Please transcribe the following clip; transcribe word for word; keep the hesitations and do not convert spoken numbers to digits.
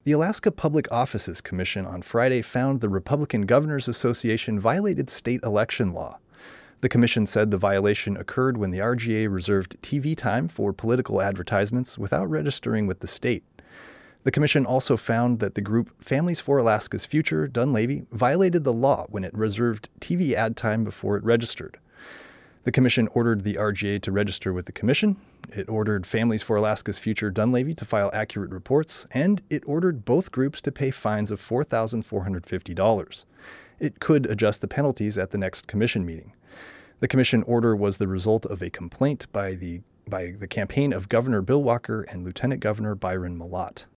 The Alaska Public Offices Commission on Friday found the Republican Governors Association violated state election law. The commission said the violation occurred when the R G A reserved T V time for political advertisements without registering with the state. The commission also found that the group Families for Alaska's Future, Dunleavy, violated the law when it reserved T V ad time before it registered. The commission ordered the R G A to register with the commission. It ordered Families for Alaska's Future, Dunleavy, to file accurate reports, and it ordered both groups to pay fines of four thousand four hundred fifty dollars. It could adjust the penalties at the next commission meeting. The commission order was the result of a complaint by the by the campaign of Governor Bill Walker and Lieutenant Governor Byron Mallott.